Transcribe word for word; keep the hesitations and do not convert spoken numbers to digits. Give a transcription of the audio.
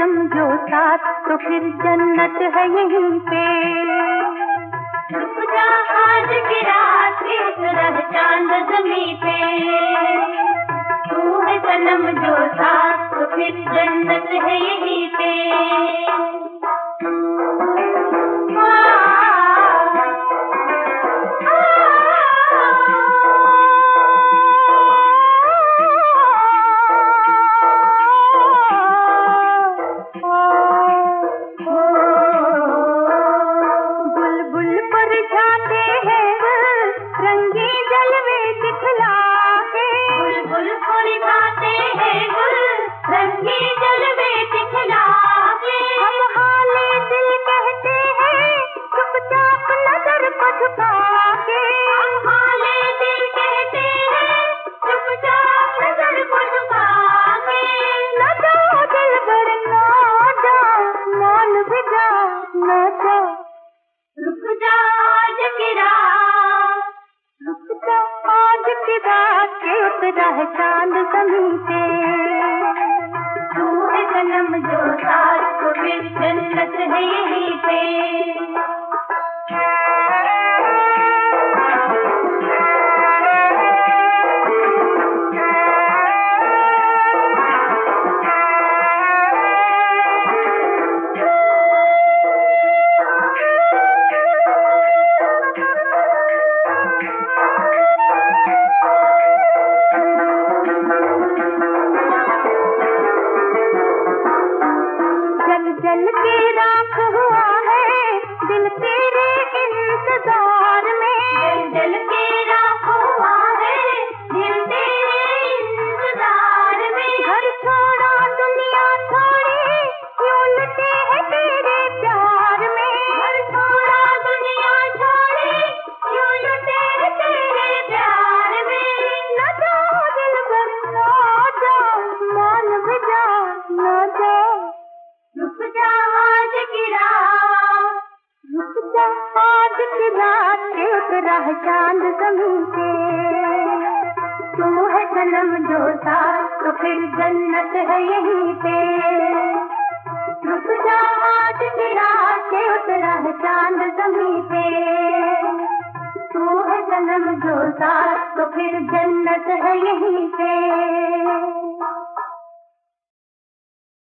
सनम जो साथ तो फिर जन्नत है यहीं पे। रुक जा आज की रात उतरा चांद ज़मीं पे, तू है सनम जो साथ तो फिर जन्नत है यहीं पे। रुक जा आज की रात, रुक जा आज की रात के उतरा है चांद ज़मीं पे, तू है सनम जो साथ तो फिर जन्नत है यहीं पे। जल के राख हुआ है दिल तेरे इंतजार में, जल के राख हुआ है दिल तेरे इंतजार में। घर छोड़ा दुनिया छोड़ी क्यों लुटे है तेरे प्यार में, घर छोड़ा दुनिया छोड़ी क्यों लुटे है तेरे प्यार में। न जाओ दिल भर ना जाओ मान भी जाओ न जाओ। रुक जा आज की रात, रुक जा आज की रात के उतरा है चांद ज़मीं पे, तू है सनम जो साथ तो फिर जन्नत है यहीं पे। रुक जा आज की रात के उतरा है चांद ज़मीं पे, तू है सनम जो साथ तो फिर जन्नत है यहीं पे।